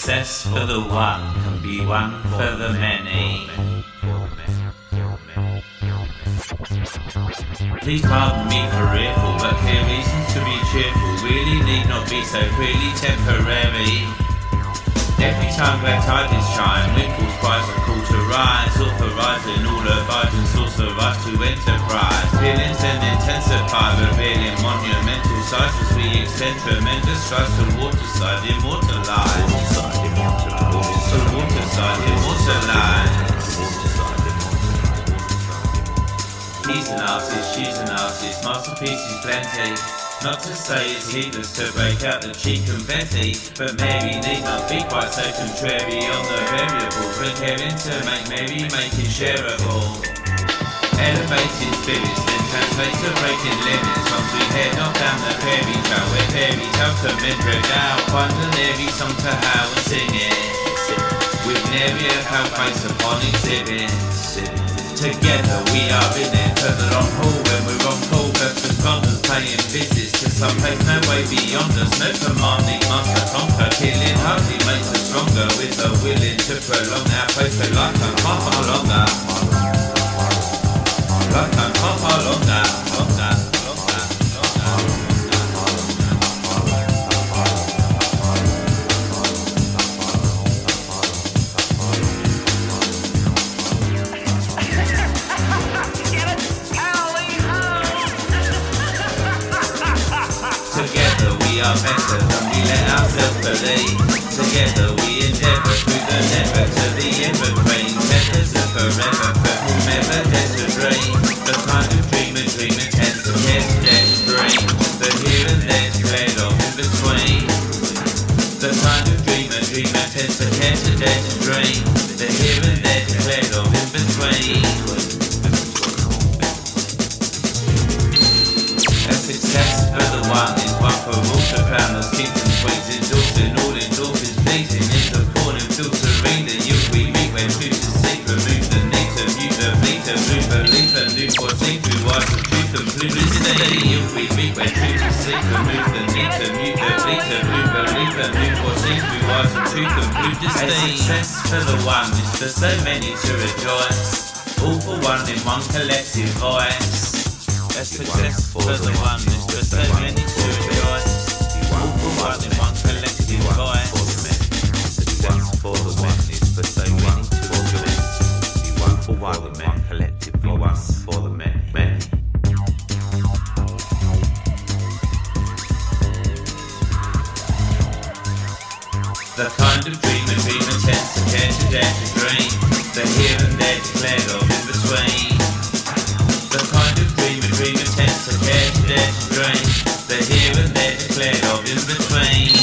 success for the one can be one for the many. Please pardon me for fearful, but clear reasons to be cheerful really need not be so clearly temporary. Every time glad tidings shine, Winkle's prize are called to rise, authorising all abiding source of rise to enterprise. Feelings then intensify, revealing monumental sights as we extend tremendous strides to waterside immortalised. So waterside immortalised. He's an artist, she's an artist, masterpieces plenty. Not to say it's heedless to break out the cheap confetti, but Mary need not be quite so contrary on the variable, but caring to make Mary making shareable. Elevated spirits then translate to breaking limits once we head off down the fairy trail where fairy tales come in read out. Find an airy song to howl and sing it, with nary a how face upon exhibits. Together we are in it for the long haul when we're on call. First responders paying visits to some place no way beyond us. No commanding master conquer, killing hardly makes us stronger. With the willing to prolong our place for lifetime far longer. Lifetime far longer, longer. Together we are better than we let ourselves believe. Together we endeavour through the never to the evergreen. Feathers are forever for whomever dares to dream. The kind of dreamer tends to care to dare to dream. The here and there's played off in between. The kind of dreamer tends to care to dare to dream. The here and there's played off in between. A success for the one is one for all to crown us kings and queens, endorsing all endorphins, pleasing in the falling filtering the youth we meet when truth is seek, remove the need to mute the bleed to move belief and new foreseen through wise of truth and fluidity. Youth we meet when truth is seek, remove the need to mute the bleed to move belief and new foreseen through wise of truth and fluidity. A success for the one is for so many to rejoice, all for one in one collective voice. A success for the one is for so many to rejoice, all for one in one collective voice. Success for the one is for so many to rejoice, one for one in one collective voice, for the many. The kind of dreamer tends to care to dare to dream. The here and there declared of in between. The kind of dreamer tends to care to dare to dream. The here and there declared of in between.